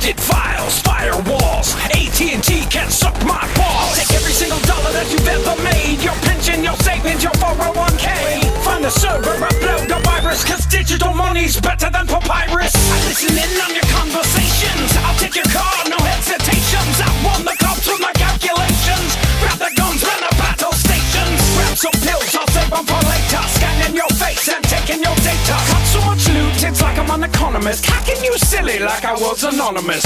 Encrypted files, firewalls. AT&T can suck my balls. Take every single dollar that you've ever made, your pension, your savings, your 401k. Find the server, upload the virus, cause digital money's better than papyrus. I listen in on your conversations. I'll take your car, no hesitations. I won the cops with my calculations. Grab the guns, run the battle stations. Grab some pills, I'll save them for later. Scanning your face and taking your data. Got so much loot, it's like I'm an economist. Hacking you silly like I was anonymous.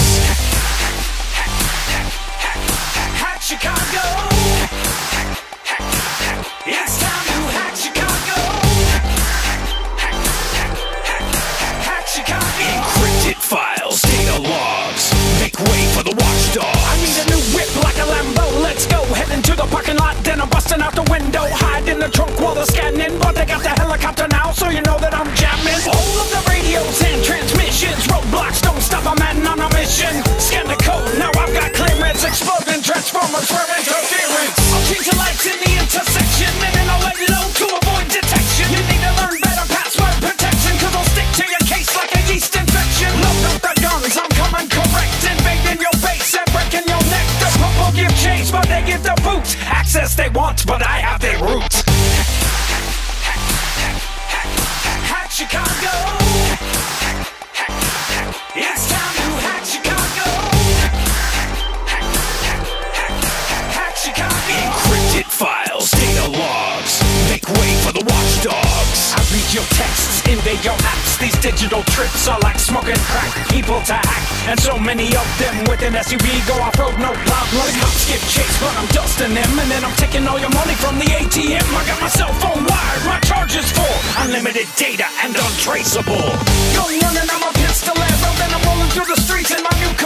Hack Chicago. It's time to hack Chicago. Hack Chicago. Encrypted files, data logs. Make way for the watchdog. I need a new whip like a Lambo. Let's go, head into the parking lot. Then I'm busting out the window. Hide in the trunk while they're scanning. But they got the helicopter now, so you know that I'm jamming. All of the radios and transmissions. Roadblocks don't stop a man on a mission. Scan the code, now I've got clearance. Exploding transformers for interference. I'll change the lights in the intersection. And then I'll lay low to avoid detection. You need to learn better password protection, cause I'll stick to your case like a yeast infection. Load up the guns, I'm coming correct. Invading your base and breaking your neck. The purple give chase, but they give the boot. Access they want, but I have their roots. Hack Chicago. It's time to hack Chicago. Hack Chicago. Encrypted files, data logs. Make way for the watchdogs. I read your texts, invade your apps. These digital trips are like smoking crack. People to hack, and so many of them with an SUV go off-road, no problem. The cops give chase, but I'm dusting them. And then I'm taking all your money from the ATM. I got my cell phone wired, my charge is full. Unlimited data and untraceable. Gun running, I'm a pistolero. Then I'm rolling through the streets in my new